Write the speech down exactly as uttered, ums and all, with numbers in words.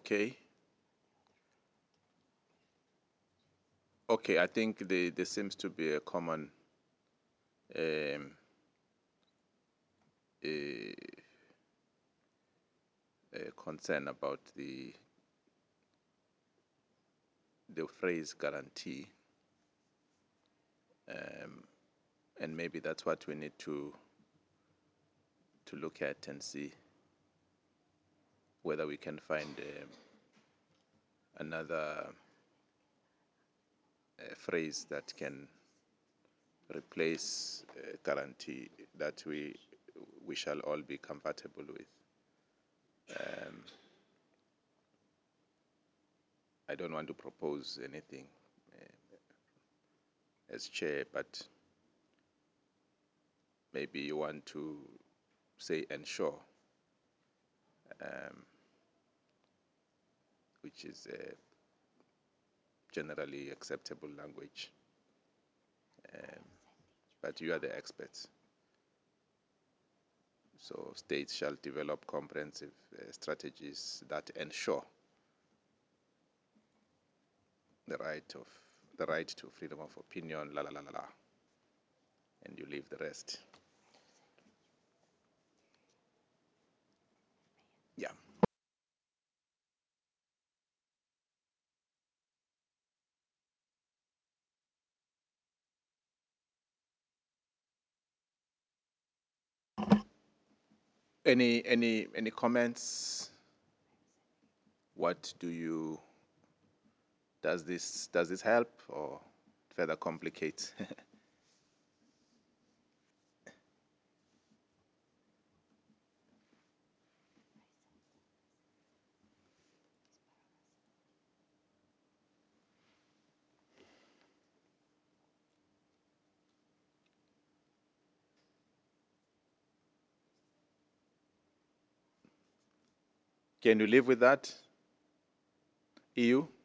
Okay. Okay, I think the, there seems to be a common um, a, a concern about the the phrase guarantee, um, and maybe that's what we need to to look at and see whether we can find um another uh, phrase that can replace uh, guarantee that we we shall all be compatible with. Um, I don't want to propose anything uh, as chair, but maybe you want to say ensure, um, which is a generally acceptable language. Um, but you are the experts. So states shall develop comprehensive uh, strategies that ensure the right of the right to freedom of opinion, la la la la la, and you leave the rest. Yeah. Any any any comments? What do you does this does this help or further complicate? Can you live with that, E U?